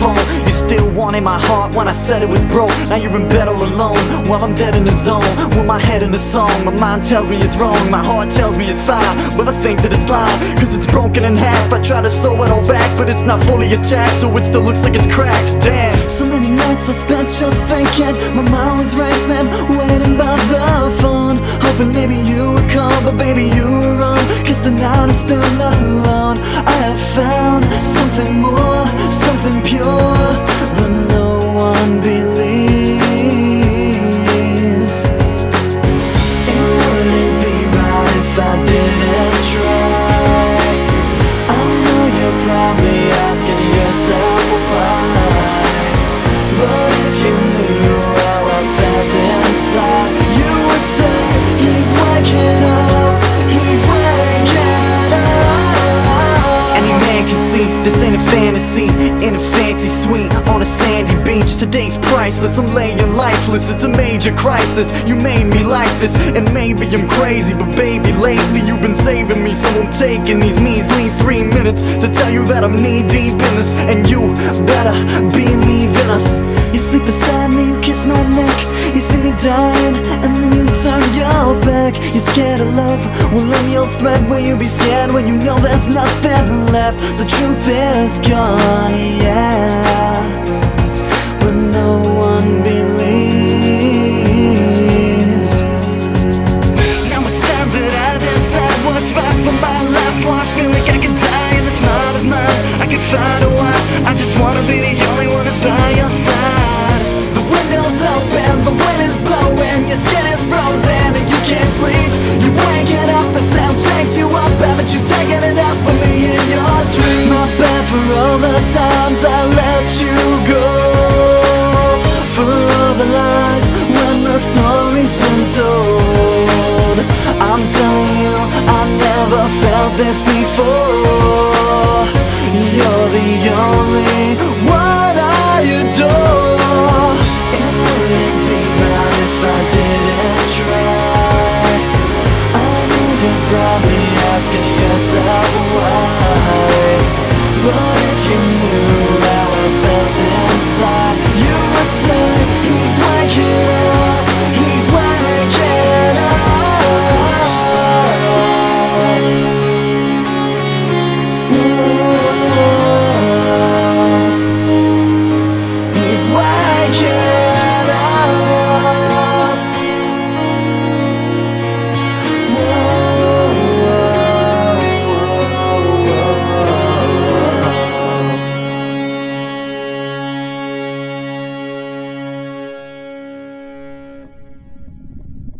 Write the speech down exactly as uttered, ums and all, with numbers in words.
phone. You still wanted my heart when I said it was broke. Now you're in bed all alone while I'm dead in the zone, with my head in the song. My mind tells me it's wrong, my heart tells me it's fine, but I think that it's lying, cause it's broken in half. I try to sew it all back, but it's not fully attached, so it still looks like it's cracked. Damn. So many nights I spent just thinking, my mind was racing, waiting by the phone, hoping maybe you would call, but baby you were wrong, cause tonight I'm still alone. I have found something more, something pure, but no one believes. It wouldn't be right if I didn't try. I know you're probably asking yourself why, but if you knew how I felt inside, you would say he's waking up, he's waking up. Any man can see this ain't a fantasy in a fancy suite on a sandy beach. Today's priceless, I'm laying lifeless. It's a major crisis, you made me like this. And maybe I'm crazy, but baby lately you've been saving me, so I'm taking these measly three minutes to tell you that I'm knee deep in this, and you better believe in us. You sleep beside me, you kiss my neck, you see me dying, and then you turn your back. You're scared of love, well I'm your friend. Will you be scared when you know there's nothing left? The truth is gone, yeah.